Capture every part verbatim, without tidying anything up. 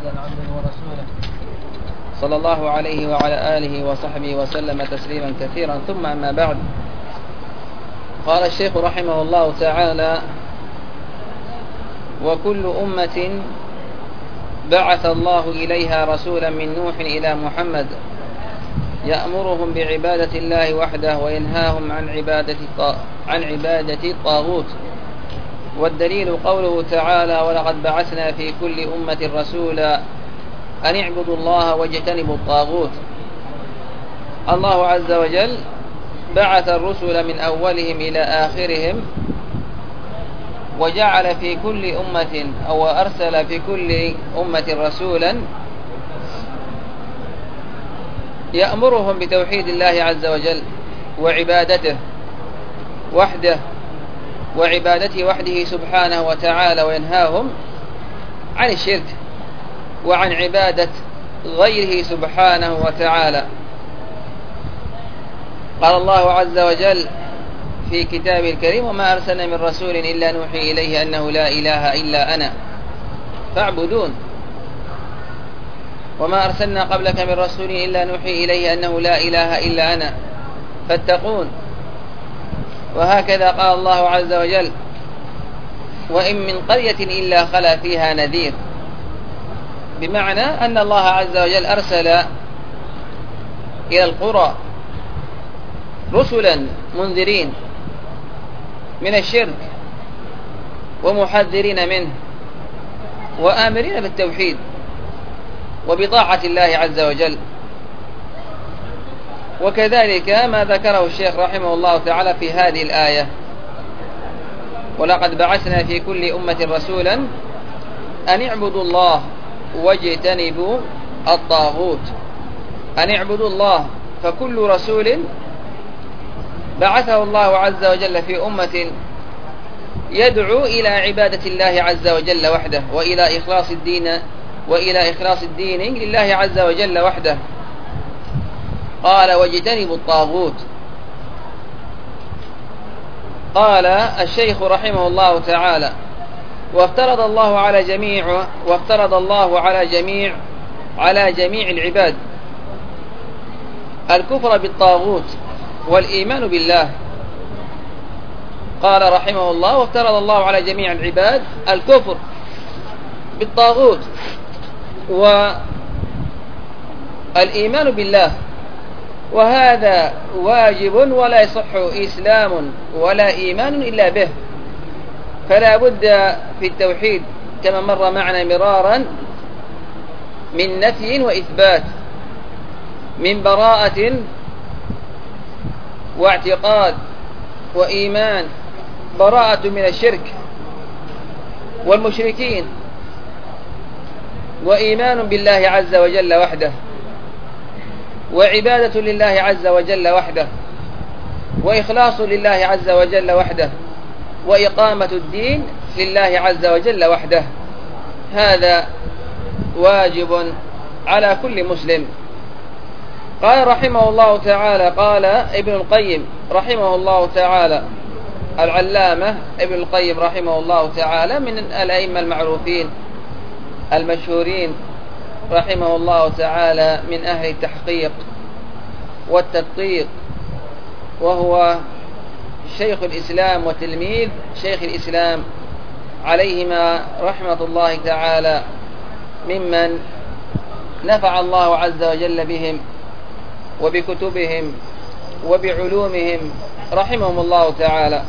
محمدا عبده ورسوله صلى الله عليه وعلى آله وصحبه وسلم تسليما كثيرا. ثم أما بعد، قال الشيخ رحمه الله تعالى: وكل أمة بعث الله إليها رسولا من نوح إلى محمد يأمرهم بعبادة الله وحده وينهاهم عن عبادة عن عبادة الطاغوت. والدليل قوله تعالى: ولقد بعثنا في كل أمة رسولا أن اعبدوا الله واجتنبوا الطاغوت. الله عز وجل بعث الرسل من أولهم إلى آخرهم، وجعل في كل أمة أو أرسل في كل أمة رسولا يأمرهم بتوحيد الله عز وجل وعبادته وحده وعبادته وحده سبحانه وتعالى، وينهاهم عن الشرك وعن عبادة غيره سبحانه وتعالى. قال الله عز وجل في كتابه الكريم: وما أرسلنا من رسول إلا نوحي إليه أنه لا إله إلا أنا فاعبدون. وما أرسلنا قبلك من رسول إلا نوحي إليه أنه لا إله إلا أنا فاتقون. وهكذا قال الله عز وجل: وإن من قرية إلا خلا فيها نذير. بمعنى أن الله عز وجل أرسل إلى القرى رسلا منذرين من الشرك ومحذرين منه وآمرين بالتوحيد وبطاعة الله عز وجل. وكذلك ما ذكره الشيخ رحمه الله تعالى في هذه الآية: ولقد بعثنا في كل أمة رسولا أن اعبدوا الله واجتنبوا الطاغوت. أن اعبدوا الله، فكل رسول بعثه الله عز وجل في أمة يدعو إلى عبادة الله عز وجل وحده وإلى إخلاص الدين وإلى إخلاص الدين لله عز وجل وحده. قال: واجتنبوا الطاغوت. قال الشيخ رحمه الله تعالى: وافترض الله على جميع وافترض الله على جميع على جميع العباد الكفر بالطاغوت والإيمان بالله. قال رحمه الله: وافترض الله على جميع العباد الكفر بالطاغوت والإيمان بالله، وهذا واجب ولا يصح إسلام ولا إيمان إلا به. فلا بد في التوحيد كما مر معنا مرارا من نفي وإثبات، من براءة واعتقاد وإيمان، براءة من الشرك والمشركين، وإيمان بالله عز وجل وحده، وعبادة لله عز وجل وحده، وإخلاص لله عز وجل وحده، وإقامة الدين لله عز وجل وحده. هذا واجب على كل مسلم. قال رحمه الله تعالى: قال ابن القيم رحمه الله تعالى، العلامة ابن القيم رحمه الله تعالى من الأئمة المعروفين المشهورين رحمه الله تعالى، من أهل التحقيق والتدقيق، وهو شيخ الإسلام وتلميذ شيخ الإسلام عليهما رحمة الله تعالى، ممن نفع الله عز وجل بهم وبكتبهم وبعلومهم رحمهم الله تعالى.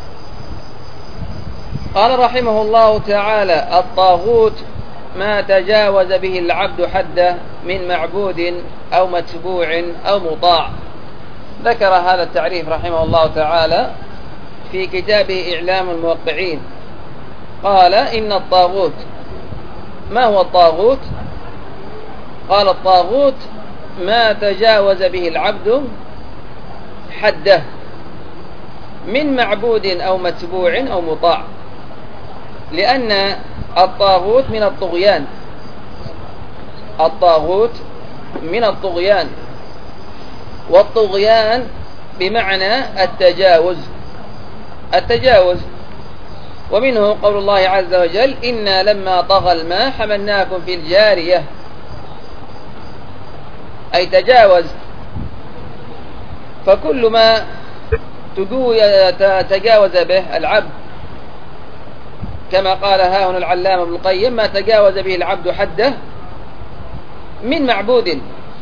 قال رحمه الله تعالى: الطاغوت ما تجاوز به العبد حده من معبود أو متبوع أو مطاع. ذكر هذا التعريف رحمه الله تعالى في كتابه إعلام الموقعين. قال: إن الطاغوت. ما هو الطاغوت؟ قال: الطاغوت ما تجاوز به العبد حده من معبود أو متبوع أو مطاع، لأن الطاغوت من الطغيان. الطاغوت من الطغيان، والطغيان بمعنى التجاوز. التجاوز ومنه قول الله عز وجل: إنا لما طغى الماء حملناكم في الجارية، أي تجاوز. فكل ما تجاوز به العبد، كما قال ها هنا العلامة ابن القيم: ما تجاوز به العبد حده من معبود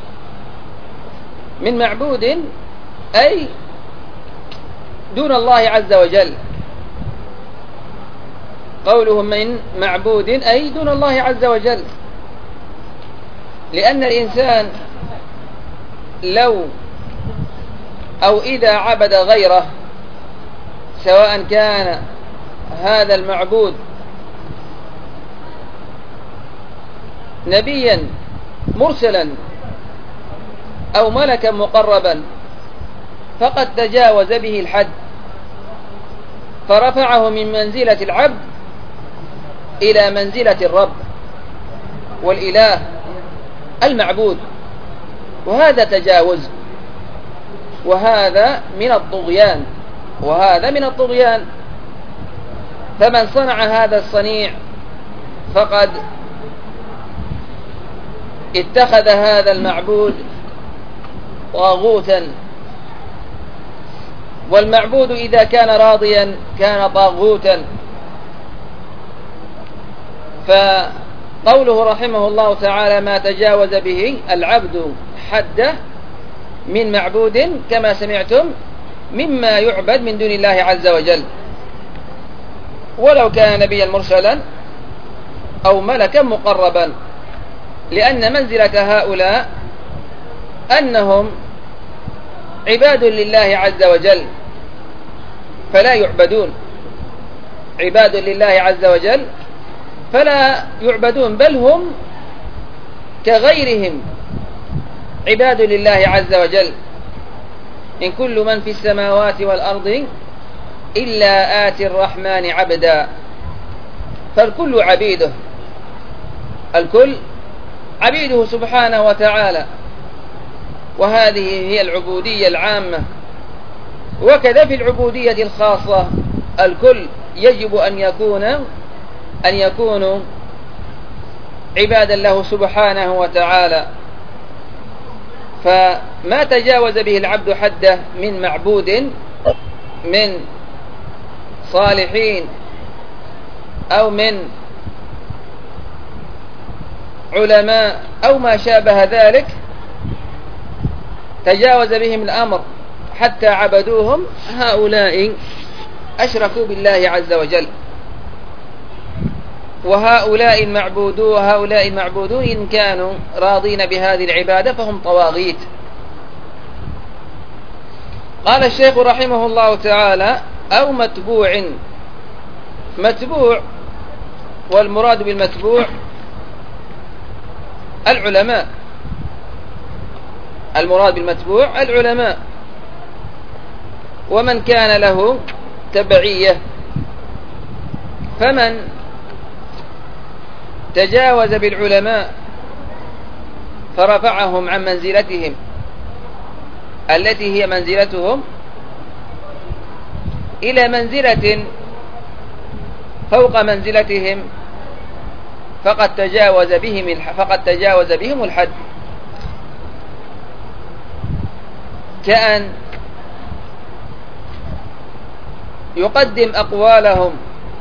من معبود أي دون الله عز وجل. قولهم من معبود أي دون الله عز وجل، لأن الإنسان لو أو إذا عبد غيره، سواء كان هذا المعبود نبيا مرسلا أو ملكا مقربا، فقد تجاوز به الحد، فرفعه من منزلة العبد إلى منزلة الرب والإله المعبود، وهذا تجاوز، وهذا من الطغيان وهذا من الطغيان. فمن صنع هذا الصنيع فقد اتخذ هذا المعبود طاغوتا، والمعبود إذا كان راضيا كان طاغوتا. فقوله رحمه الله تعالى: ما تجاوز به العبد حده من معبود، كما سمعتم، مما يعبد من دون الله عز وجل، ولو كان نبيا مرسلا أو ملكا مقربا، لأن منزلة هؤلاء أنهم عباد لله عز وجل فلا يعبدون، عباد لله عز وجل فلا يعبدون، بل هم كغيرهم عباد لله عز وجل. إن كل من في السماوات والأرض إلا آتي الرحمن عبدا، فالكل عبيده، الكل عبيده سبحانه وتعالى. وهذه هي العبودية العامة. وكذا في العبودية الخاصة الكل يجب أن يكون أن يكونوا عبادا له سبحانه وتعالى. فما تجاوز به العبد حده من معبود من صالحين أو من علماء أو ما شابه ذلك، تجاوز بهم الأمر حتى عبدوهم، هؤلاء أشركوا بالله عز وجل. وهؤلاء المعبودون وهؤلاء المعبودون إن كانوا راضين بهذه العبادة فهم طواغيت. قال الشيخ رحمه الله تعالى: أو متبوع. متبوع، والمراد بالمتبوع العلماء، المراد بالمتبوع العلماء، ومن كان له تبعية. فمن تجاوز بالعلماء فرفعهم عن منزلتهم التي هي منزلتهم إلى منزلة فوق منزلتهم، فقد تجاوز بهم فقد تجاوز بهم الحد، كأن يقدم أقوالهم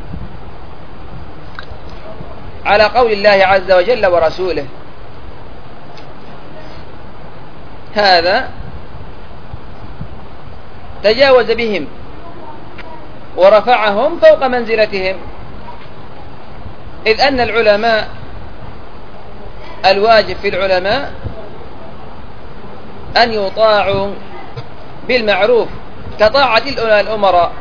على قول الله عز وجل ورسوله. هذا تجاوز بهم ورفعهم فوق منزلتهم، إذ أن العلماء الواجب في العلماء أن يطاعوا بالمعروف كطاعة الأمراء،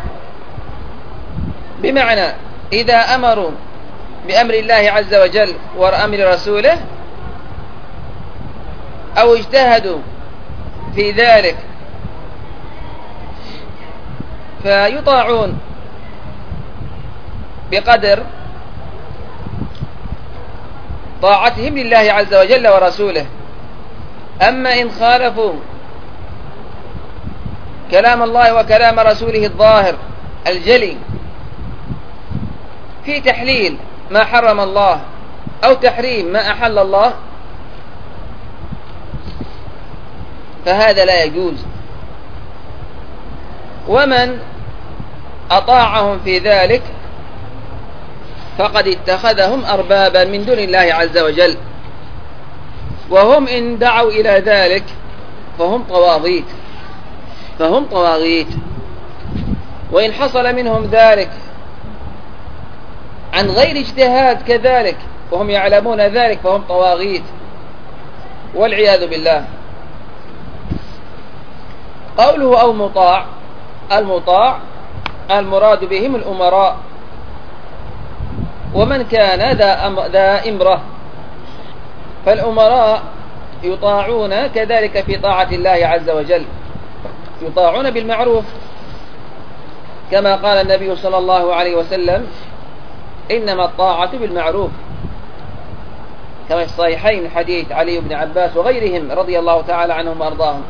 بمعنى إذا أمروا بأمر الله عز وجل وأمر رسوله أو اجتهدوا في ذلك فيطاعون بقدر طاعتهم لله عز وجل ورسوله. أما إن خالفوا كلام الله وكلام رسوله الظاهر الجلي في تحليل ما حرم الله أو تحريم ما أحل الله، فهذا لا يجوز. ومن أطاعهم في ذلك فقد اتخذهم أربابا من دون الله عز وجل، وهم إن دعوا إلى ذلك فهم طواغيت فهم طواغيت وإن حصل منهم ذلك عن غير اجتهاد كذلك وهم يعلمون ذلك فهم طواغيت والعياذ بالله. قوله أو مطاع، المطاع المراد بهم الأمراء، ومن كان ذا إمرة، فالأمراء يطاعون كذلك في طاعة الله عز وجل، يطاعون بالمعروف، كما قال النبي صلى الله عليه وسلم: إنما الطاعة بالمعروف، كما في الصحيحين حديث علي بن عباس وغيرهم رضي الله تعالى عنهم وأرضاهم.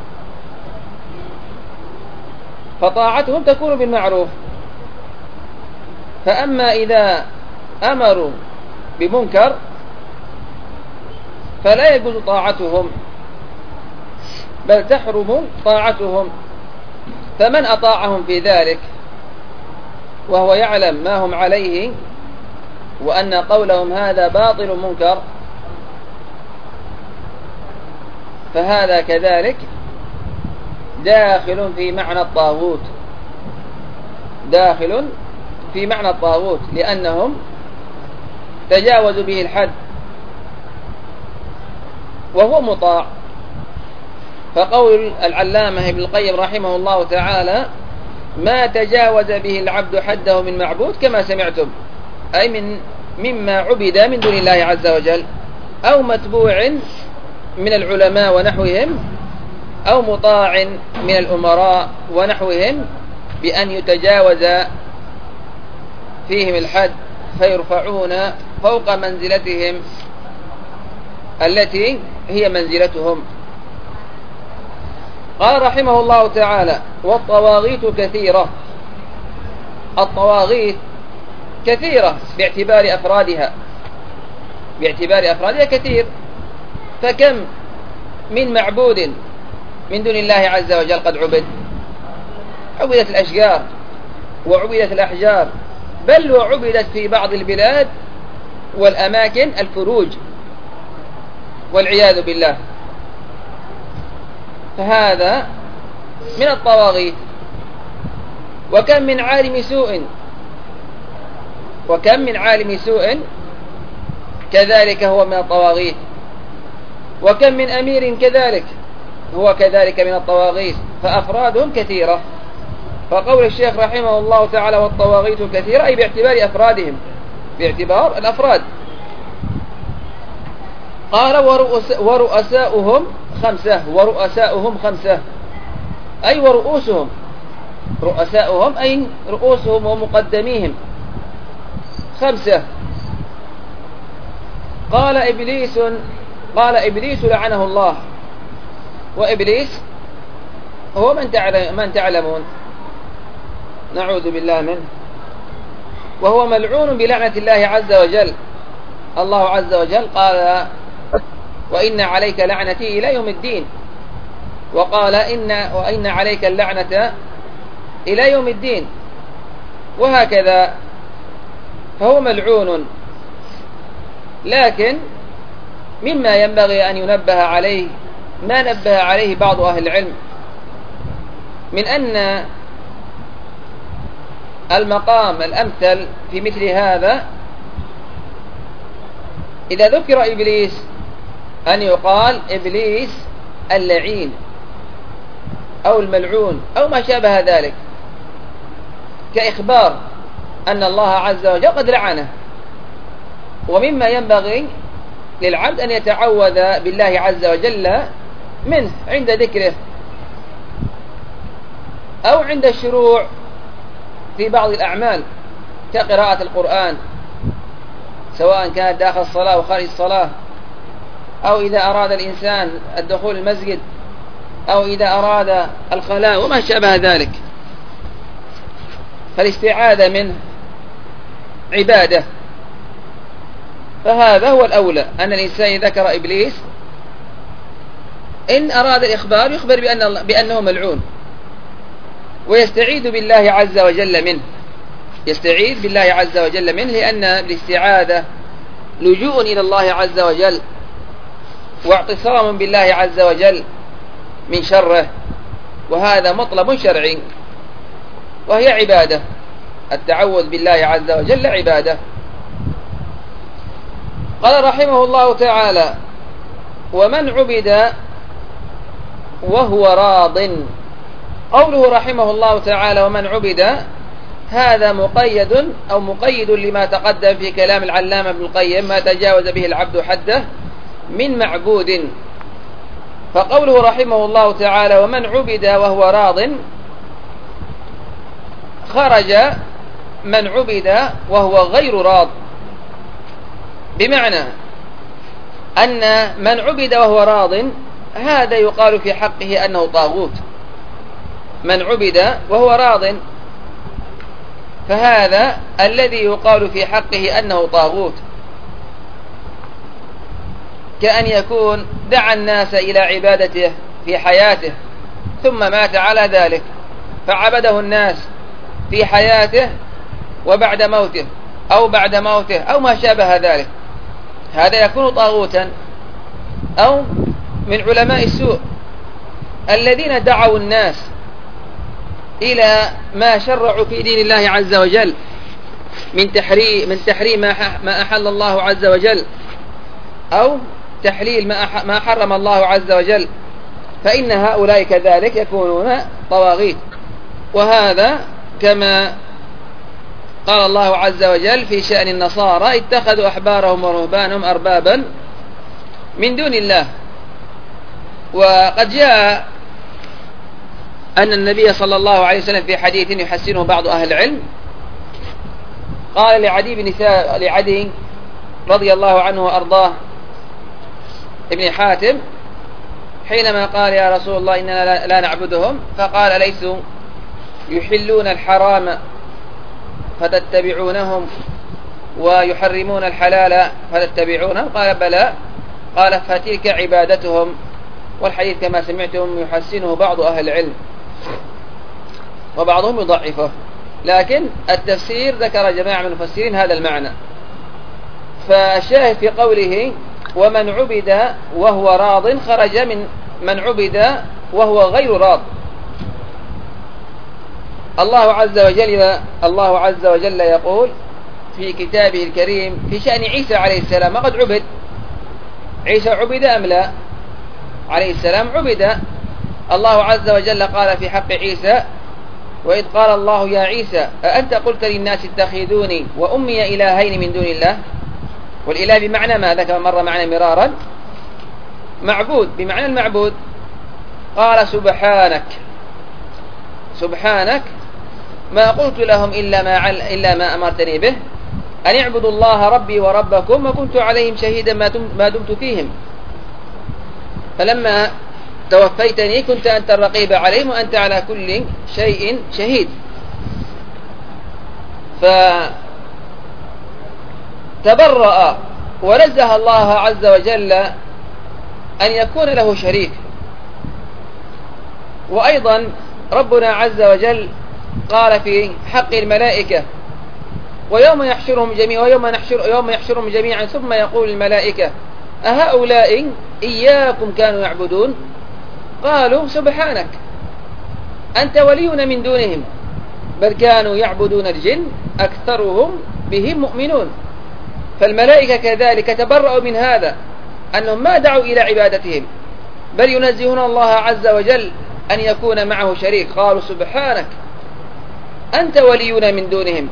فطاعتهم تكون بالمعروف. فأما إذا أمروا بمنكر فلا يجوز طاعتهم، بل تحرم طاعتهم. فمن أطاعهم في ذلك وهو يعلم ما هم عليه وأن قولهم هذا باطل منكر، فهذا كذلك داخل في معنى الطاغوت، داخل في معنى الطاغوت، لأنهم تجاوزوا به الحد وهو مطاع. فقول العلامة ابن القيم رحمه الله تعالى: ما تجاوز به العبد حده من معبود، كما سمعتم، أي من مما عبد من دون الله عز وجل، أو متبوع من العلماء ونحوهم، أو مطاع من الأمراء ونحوهم، بأن يتجاوز فيهم الحد فيرفعون فوق منزلتهم التي هي منزلتهم. قال رحمه الله تعالى: والطواغيت كثيرة. الطواغيت كثيرة باعتبار أفرادها، باعتبار أفرادها كثير. فكم من معبود من دون الله عز وجل قد عبد، عبدت الأشجار وعبدت الأحجار، بل وعبدت في بعض البلاد والأماكن الفروج والعياذ بالله. فهذا من الطواغيت. وكم من عالم سوء وكم من عالم سوء كذلك هو من الطواغيت. وكم من أمير كذلك هو كذلك من الطواغيت، فأفرادهم كثيرة. فقول الشيخ رحمه الله تعالى: والطواغيت كثيرة، أي باعتبار أفرادهم، باعتبار الأفراد. قال: ورؤس ورؤساؤهم خمسة. ورؤساؤهم خمسة أي ورؤوسهم، رؤساؤهم أي رؤوسهم ومقدميهم خمسة. قال إبليس قال إبليس لعنه الله. وإبليس هو من تعلم من تعلمون، نعوذ بالله منه، وهو ملعون بلعنة الله عز وجل. الله عز وجل قال: وإن عليك لعنتي إلى يوم الدين، وقال: إن وإن عليك اللعنة إلى يوم الدين، وهكذا. فهو ملعون. لكن مما ينبغي أن ينبه عليه ما نبه عليه بعض أهل العلم من أن المقام الأمثل في مثل هذا إذا ذكر إبليس أن يقال إبليس اللعين أو الملعون أو ما شابه ذلك، كإخبار أن الله عز وجل قد لعنه. ومما ينبغي للعبد أن يتعوذ بالله عز وجل منه عند ذكره أو عند الشروع في بعض الأعمال كقراءة القرآن، سواء كانت داخل الصلاة وخارج الصلاة، أو إذا أراد الإنسان الدخول المسجد، أو إذا أراد الخلاء وما شابه ذلك، فالاستعاذة منه عبادة، فهذا هو الأولى، أن الإنسان ذكر إبليس إن أراد الإخبار يخبر بأن بأنه ملعون، ويستعيذ بالله عز وجل منه، يستعيذ بالله عز وجل منه، لأن الاستعاذة لجوء إلى الله عز وجل واعتصام بالله عز وجل من شره، وهذا مطلب شرعي وهي عبادة. التعوذ بالله عز وجل عبادة. قال رحمه الله تعالى: ومن عبد وهو راض. قوله رحمه الله تعالى ومن عبد، هذا مقيد أو مقيد لما تقدم في كلام العلامة ابن القيم: ما تجاوز به العبد حده من معبود. فقوله رحمه الله تعالى ومن عبد وهو راض، خرج من عبد وهو غير راض، بمعنى أن من عبد وهو راض هذا يقال في حقه أنه طاغوت. من عبد وهو راض، فهذا الذي يقال في حقه أنه طاغوت، كأن يكون دعا الناس إلى عبادته في حياته ثم مات على ذلك، فعبده الناس في حياته وبعد موته أو بعد موته أو ما شابه ذلك، هذا يكون طاغوتا. أو من علماء السوء الذين دعوا الناس إلى ما شرعوا في دين الله عز وجل من تحريم من تحريم ما أحل الله عز وجل أو تحليل ما حرم الله عز وجل، فإن هؤلاء كذلك يكونون طواغيت. وهذا كما قال الله عز وجل في شأن النصارى: اتخذوا أحبارهم ورهبانهم أربابا من دون الله. وقد جاء أن النبي صلى الله عليه وسلم في حديث يحسنه بعض أهل العلم قال لعدي بن لعدي رضي الله عنه وأرضاه ابن حاتم حينما قال: يا رسول الله إننا لا نعبدهم، فقال: أليسوا يحلون الحرام فتتبعونهم ويحرمون الحلال فتتبعونهم؟ قال: بلى. قال: فتلك عبادتهم. والحديث كما سمعتم يحسنه بعض أهل العلم وبعضهم يضعفه، لكن التفسير ذكر جماعة من المفسرين هذا المعنى. فالشاهد في قوله ومن عبد وهو راض خرج من من عبد وهو غير راض. الله عز وجل الله عز وجل يقول في كتابه الكريم في شأن عيسى عليه السلام: وقد عبد. عيسى عبد أم لا؟ عليه السلام عبد. الله عز وجل قال في حق عيسى: وإذ قال الله يا عيسى أأنت قلت للناس اتخذوني وأمي إلهين من دون الله. والإله بمعنى ماذا؟ كما مر معنا مرارا، معبود بمعنى المعبود. قال: سبحانك سبحانك ما قلت لهم إلا ما, عل إلا ما أمرتني به أن اعبدوا الله ربي وربكم وكنت عليهم شهيدا ما دمت فيهم، فلما توفيتني كنت أنت الرقيب عليهم وأنت على كل شيء شهيد. فتبرأ ونزه الله عز وجل أن يكون له شريك. وأيضا ربنا عز وجل قال في حق الملائكة: ويوم يحشرهم جميعا ويوم نحشر يوم يحشرهم جميعا ثم يقول الملائكة أهؤلاء إياكم كانوا يعبدون؟ قالوا سبحانك أنت ولينا من دونهم بل كانوا يعبدون الجن أكثرهم بهم مؤمنون. فالملائكة كذلك تبرأوا من هذا، أنهم ما دعوا إلى عبادتهم بل ينزهون الله عز وجل أن يكون معه شريك. قالوا سبحانك أنت ولينا من دونهم.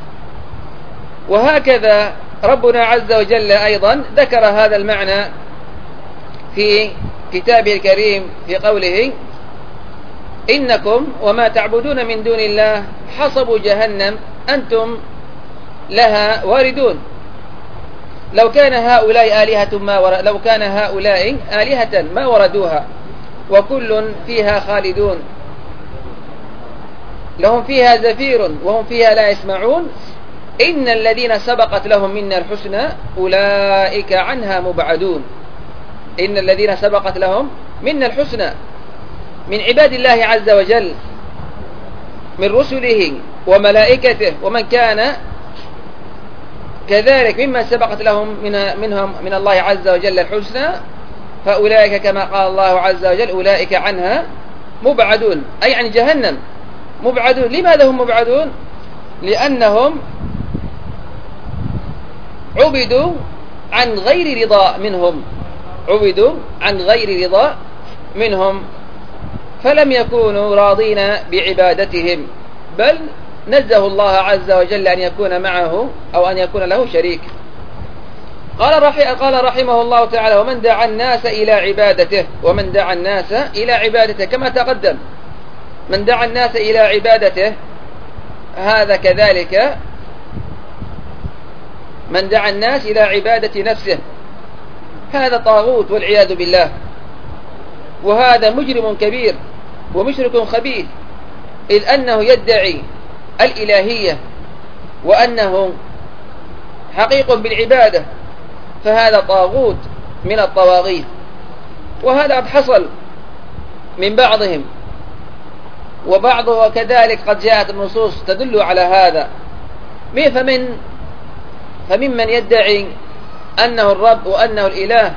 وهكذا ربنا عز وجل أيضا ذكر هذا المعنى في كتابه الكريم في قوله: إنكم وما تعبدون من دون الله حصب جهنم أنتم لها واردون. لو كان هؤلاء آلهة ما ور... لو كان هؤلاء آلهة ما وردوها وكل فيها خالدون لهم فيها زفير وهم فيها لا يسمعون إن الذين سبقت لهم منا الحسنى أولئك عنها مبعدون. إن الذين سبقت لهم منا الحسنى من عباد الله عز وجل، من رسله وملائكته ومن كان كذلك مما سبقت لهم من منهم من الله عز وجل الحسنى، فأولئك كما قال الله عز وجل أولئك عنها مبعدون، أي عن جهنم مبعدون. لماذا هم مبعدون؟ لأنهم عبدوا عن غير رضا منهم، عبدوا عن غير رضا منهم، فلم يكونوا راضين بعبادتهم، بل نزه الله عز وجل أن يكون معه أو أن يكون له شريك. قال قال رحمه الله تعالى: ومن دعا الناس إلى عبادته، ومن دعا الناس إلى عبادته كما تقدم، من دعا الناس إلى عبادته هذا كذلك من دعا الناس إلى عبادة نفسه، هذا طاغوت والعياذ بالله، وهذا مجرم كبير ومشرك خبيث، إذ أنه يدعي الإلهية وأنه حقيق بالعبادة، فهذا طاغوت من الطواغيت. وهذا قد حصل من بعضهم، وبعضه كذلك قد جاءت النصوص تدل على هذا. فمن فممن يدعي أنه الرب وأنه الإله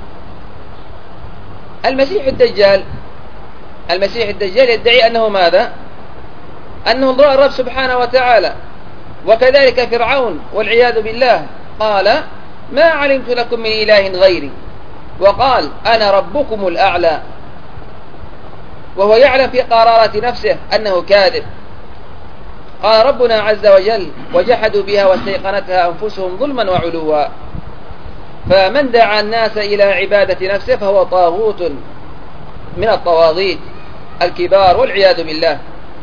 المسيح الدجال. المسيح الدجال يدعي أنه ماذا؟ أنه الرب سبحانه وتعالى. وكذلك فرعون والعياذ بالله قال: ما علمت لكم من إله غيري، وقال: أنا ربكم الأعلى، وهو يعلم في قرارة نفسه أنه كاذب. قال ربنا عز وجل: وجحدوا بها واستيقنتها أنفسهم ظلما وعلوا. فمن دعا الناس إلى عبادة نفسه فهو طاغوت من الطواغيت الكبار والعياذ بالله.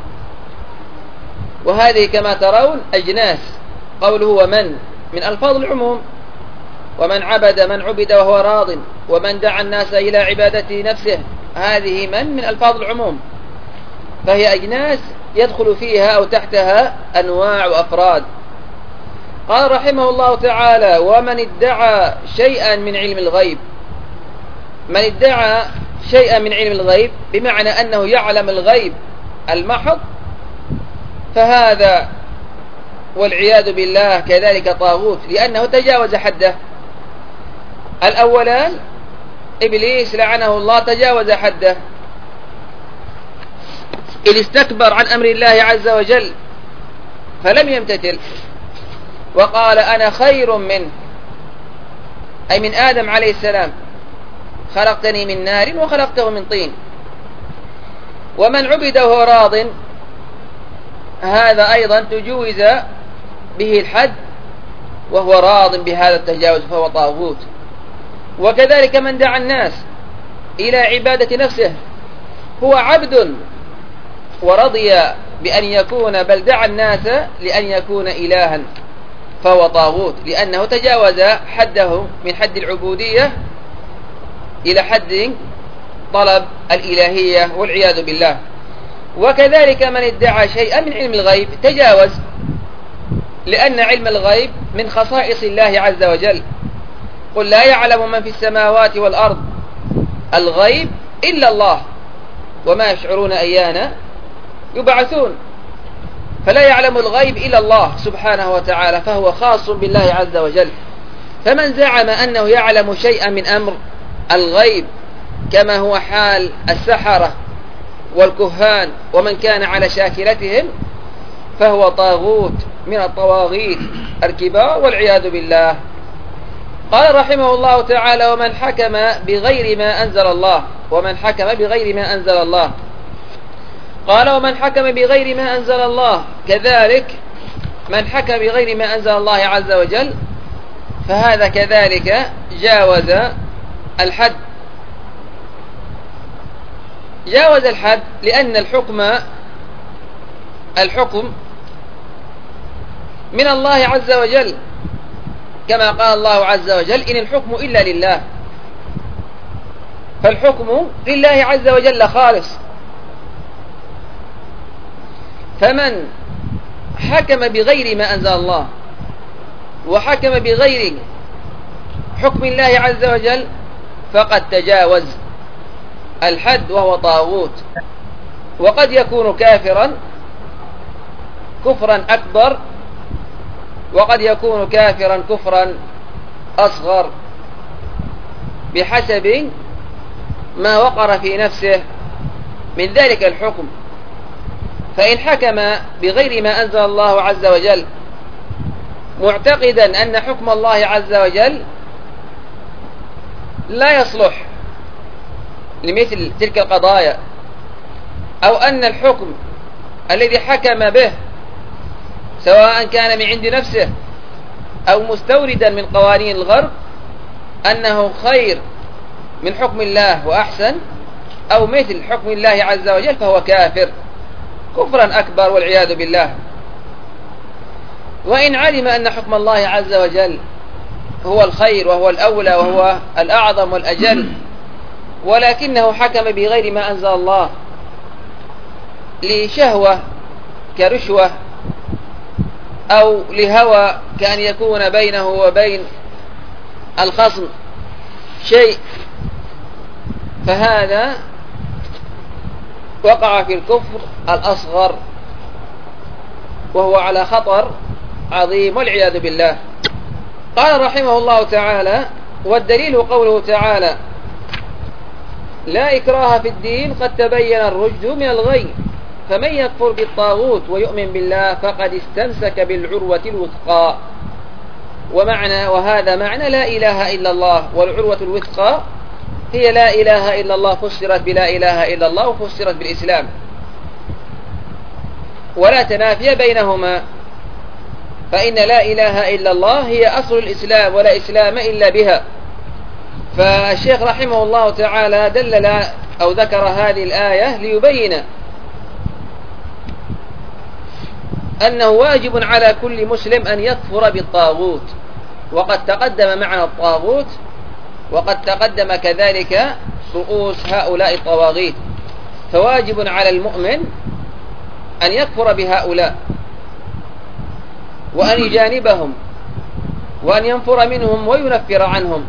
وهذه كما ترون أجناس، قوله ومن من ألفاظ العموم، ومن عبد من عبد وهو راض، ومن دعا الناس إلى عبادة نفسه، هذه من من ألفاظ العموم، فهي أجناس يدخل فيها أو تحتها أنواع وأفراد. قال رحمه الله تعالى: ومن ادعى شيئا من علم الغيب. من ادعى شيئا من علم الغيب بمعنى أنه يعلم الغيب المحض، فهذا والعياذ بالله كذلك طاغوت، لأنه تجاوز حده. الأولان إبليس لعنه الله تجاوز حده، إذ استكبر عن أمر الله عز وجل فلم يمتثل، وقال: أنا خير منه، أي من آدم عليه السلام، خلقتني من نار وخلقته من طين. ومن عبد وهو راض، هذا أيضا تجوز به الحد وهو راض بهذا التجاوز فهو طاغوت. وكذلك من دعا الناس إلى عبادة نفسه هو عبد ورضي بأن يكون، بل دعا الناس لأن يكون إلها، فهو طاغوت، لأنه تجاوز حده من حد العبودية إلى حد طلب الإلهية والعياذ بالله. وكذلك من ادعى شيئا من علم الغيب تجاوز، لأن علم الغيب من خصائص الله عز وجل. قل لا يعلم من في السماوات والأرض الغيب إلا الله وما يشعرون أيانا يبعثون. فلا يعلم الغيب إلا الله سبحانه وتعالى، فهو خاص بالله عز وجل. فمن زعم أنه يعلم شيئا من أمر الغيب كما هو حال السحرة والكهان ومن كان على شاكلتهم، فهو طاغوت من الطواغيت الكبار والعياذ بالله. قال رحمه الله تعالى: ومن حكم بغير ما أنزل الله. ومن حكم بغير ما أنزل الله، قال: ومن حكم بغير ما أنزل الله كذلك من حكم بغير ما أنزل الله عز وجل، فهذا كذلك جاوز الحد. جاوز الحد لأن الحكم الحكم من الله عز وجل، كما قال الله عز وجل: إن الحكم إلا لله. فالحكم لله عز وجل خالص. فمن حكم بغير ما أنزل الله وحكم بغير حكم الله عز وجل فقد تجاوز الحد وهو طاغوت. وقد يكون كافرا كفرا أكبر، وقد يكون كافرا كفرا أصغر بحسب ما وقر في نفسه من ذلك الحكم. فإن حكم بغير ما أنزل الله عز وجل معتقدا أن حكم الله عز وجل لا يصلح لمثل تلك القضايا، أو أن الحكم الذي حكم به سواء كان من عند نفسه أو مستوردا من قوانين الغرب أنه خير من حكم الله وأحسن أو مثل حكم الله عز وجل، فهو كافر كفرا أكبر والعياذ بالله. وإن علم أن حكم الله عز وجل هو الخير وهو الأولى وهو الأعظم والأجل، ولكنه حكم بغير ما أنزل الله لشهوة كرشوة أو لهوى كأن يكون بينه وبين الخصم شيء، فهذا وقع في الكفر الأصغر وهو على خطر عظيم والعياذ بالله. قال رحمه الله تعالى: والدليل قوله تعالى: لا إكراه في الدين قد تبين الرشد من الغي فمن يكفر بالطاغوت ويؤمن بالله فقد استمسك بالعروة الوثقى. ومعنى وهذا معنى لا إله إلا الله، والعروة الوثقى هي لا إله إلا الله فسرت بلا إله إلا الله وفسرت بالإسلام، ولا تنافي بينهما، فإن لا إله إلا الله هي أصل الإسلام ولا إسلام إلا بها. فالشيخ رحمه الله تعالى دلل أو ذكر هذه الآية ليبين أنه واجب على كل مسلم أن يكفر بالطاغوت، وقد تقدم معنى الطاغوت، وقد تقدم كذلك رؤوس هؤلاء الطواغيت، فواجب على المؤمن أن يكفر بهؤلاء وأن يجانبهم وأن ينفر منهم وينفر عنهم.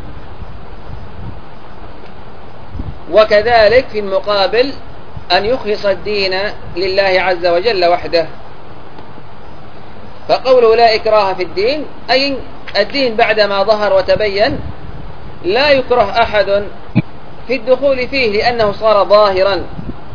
وكذلك في المقابل أن يخلص الدين لله عز وجل وحده. فقوله لا إكراه في الدين أي الدين بعدما ظهر وتبين لا يكره أحد في الدخول فيه لأنه صار ظاهرا،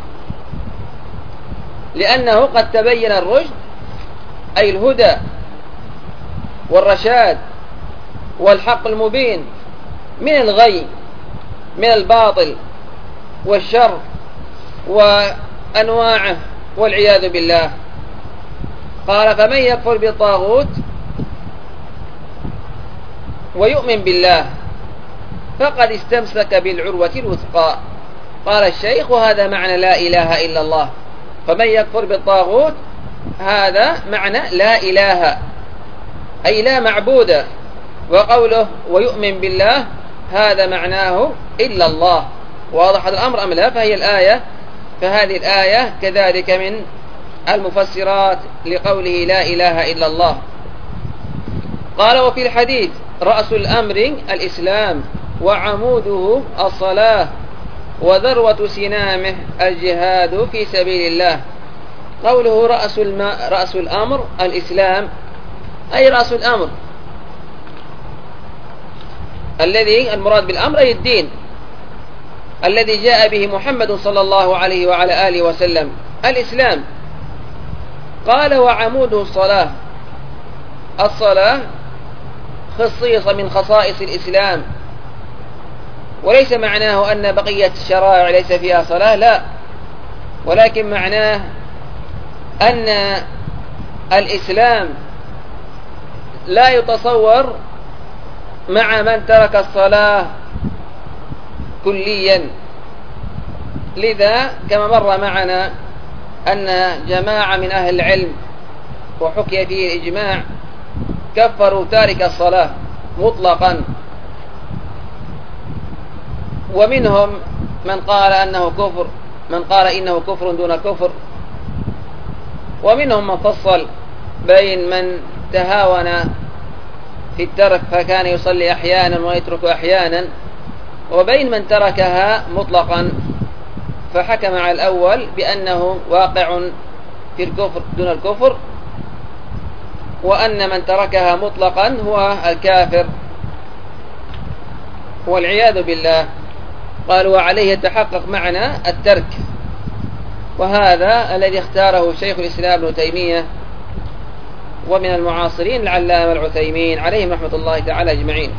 لأنه قد تبين الرشد أي الهدى والرشاد والحق المبين من الغي من الباطل والشر وأنواعه والعياذ بالله. قال: فمن يكفر بالطاغوت ويؤمن بالله فقد استمسك بالعروة الوثقى. قال الشيخ: وهذا معنى لا إله إلا الله. فمن يكفر بالطاغوت هذا معنى لا إله أي لا معبود، وقوله ويؤمن بالله هذا معناه إلا الله. واضح هذا الأمر أم لا؟ فهي الآية فهذه الآية كذلك من المفسرات لقوله لا إله إلا الله. قال: وفي الحديث رأس الأمر الإسلام وعموده الصلاة وذروة سنامه الجهاد في سبيل الله. قوله رأس, رأس الأمر الإسلام أي رأس الأمر الذي المراد بالأمر أي الدين الذي جاء به محمد صلى الله عليه وعلى آله وسلم الإسلام. قال: وعموده الصلاة. الصلاة خصيصة من خصائص الإسلام، وليس معناه أن بقية الشرائع ليس فيها صلاة، لا، ولكن معناه أن الإسلام لا يتصور مع من ترك الصلاة كليا. لذا كما مر معنا أن جماعة من أهل العلم وحكي فيه الإجماع كفروا تارك الصلاة مطلقا، ومنهم من قال أنه كفر، من قال إنه كفر دون كفر، ومنهم من فصل بين من تهاون في الترك فكان يصلي أحيانا ويترك أحيانا، وبين من تركها مطلقا فحكم على الأول بأنه واقع في الكفر دون الكفر، وأن من تركها مطلقا هو الكافر والعياذ بالله. قالوا وعليه يتحقق معنى الترك، وهذا الذي اختاره شيخ الإسلام ابن تيمية ومن المعاصرين العلامة العثيمين عليهم رحمة الله تعالى أجمعين.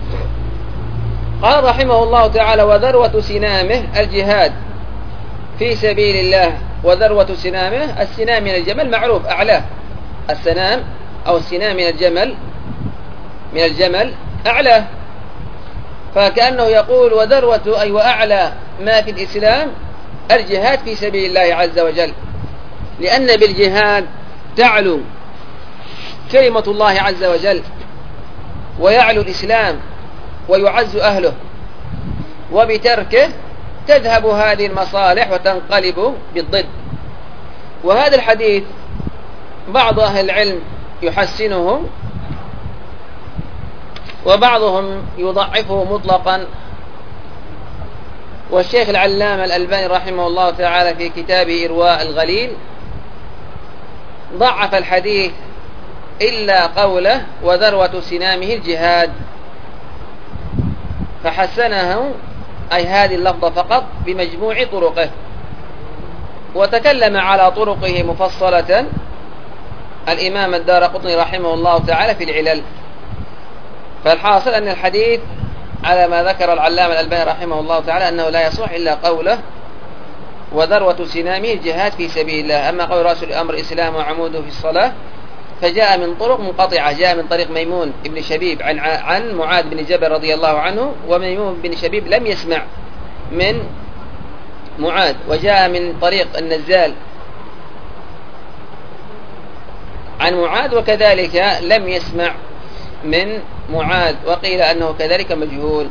قال رحمه الله تعالى: وذروة سنامه الجهاد في سبيل الله. وذروة سنامه، السنام من الجمل معروف أعلاه، السنام أو السنام من الجمل من الجمل أعلاه، فكأنه يقول وذروة أي وأعلى ما في الإسلام الجهاد في سبيل الله عز وجل، لأن بالجهاد تعلو كلمة الله عز وجل ويعلو الإسلام ويعز أهله، وبتركه تذهب هذه المصالح وتنقلب بالضد. وهذا الحديث بعض أهل العلم يحسنه وبعضهم يضعفه مطلقا، والشيخ العلامة الألباني رحمه الله تعالى في كتابه إرواء الغليل ضعف الحديث إلا قوله وذروة سنامه الجهاد، فحسنه أي هذه اللفظة فقط بمجموع طرقه، وتكلم على طرقه مفصلة الإمام الدارقطني رحمه الله تعالى في العلل. فالحاصل أن الحديث على ما ذكر العلامة الألباني رحمه الله تعالى أنه لا يصح إلا قوله وذروة سنامه الجهاد في سبيل الله. أما قول رأس الأمر الإسلام وعموده في الصلاة فجاء من طرق منقطعة، جاء من طريق ميمون بن شبيب عن عن معاذ بن جبل رضي الله عنه، وميمون بن شبيب لم يسمع من معاذ، وجاء من طريق النزال عن معاذ وكذلك لم يسمع من معاذ، وقيل أنه كذلك مجهول.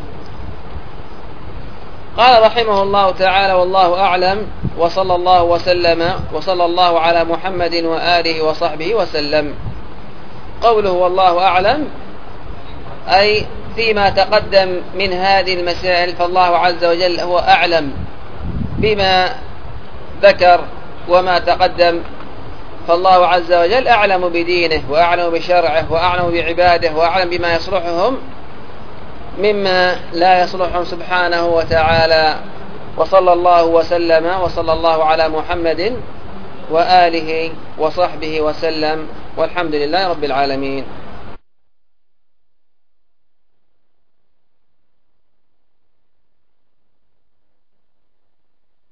قال رحمه الله تعالى: والله أعلم، وصلى الله وسلم وصلى الله على محمد وآله وصحبه وسلم. قوله والله أعلم أي فيما تقدم من هذه المسائل فالله عز وجل هو أعلم بما ذكر وما تقدم، فالله عز وجل أعلم بدينه وأعلم بشرعه وأعلم بعباده وأعلم بما يصلحهم مما لا يصلحهم سبحانه وتعالى. وصلى الله وسلم وصلى الله على محمد وآله وصحبه وسلم، والحمد لله رب العالمين.